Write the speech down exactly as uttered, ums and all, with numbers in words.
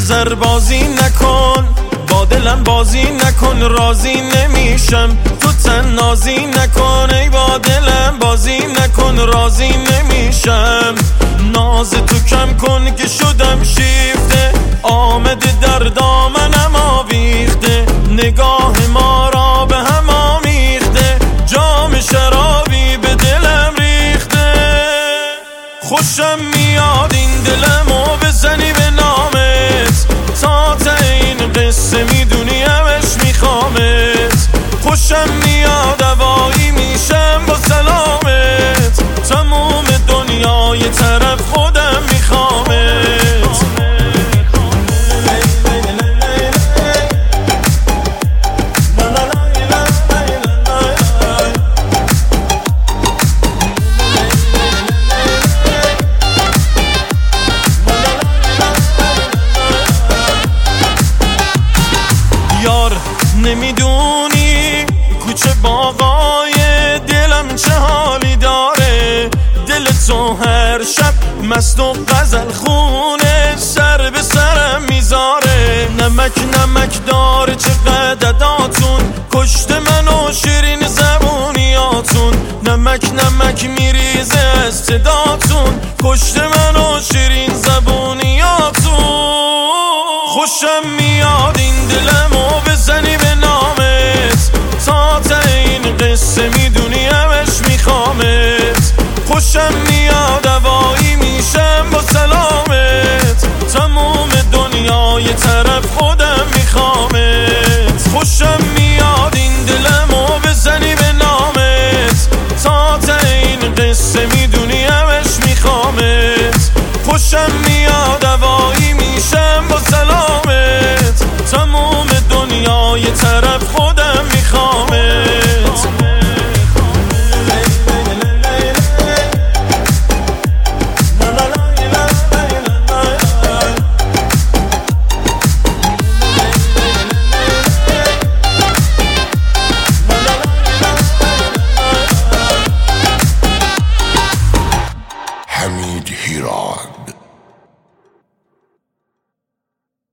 نظر بازی نکن، با دلم بازی نکن، راضی نمیشم تو تنازی نکن. ای با دلم بازی نکن، راضی نمیشم. ناز تو کم کن که شدم شیفته، آمده در دامنم آویخته. نگاه ما را به هم آمیخته، جام شرابی به دلم ریخته. خوشم میاد این دلمو بزنی به نامت، تا ته این قصه میدونی همش میخوامت. خوشم میاد هوایی میشم با سلامت، تموم دنیای طرف خودم میخوامت. یار نمیدونی کوچه باغای دلم چه حالی داره، دل تو هر شب مست و غزل خونه سر به سرم میذاره. نمک نمک داره چقدر عداتون، کشت من و شیرین زبونیاتون. نمک نمک میریزه از صداتون، کشت من و شیرین زبونیاتون. خوشم میاد این دلمو بزنی به نامت، تا ته این قصه میدونی همش میخوامت. خوشم میاد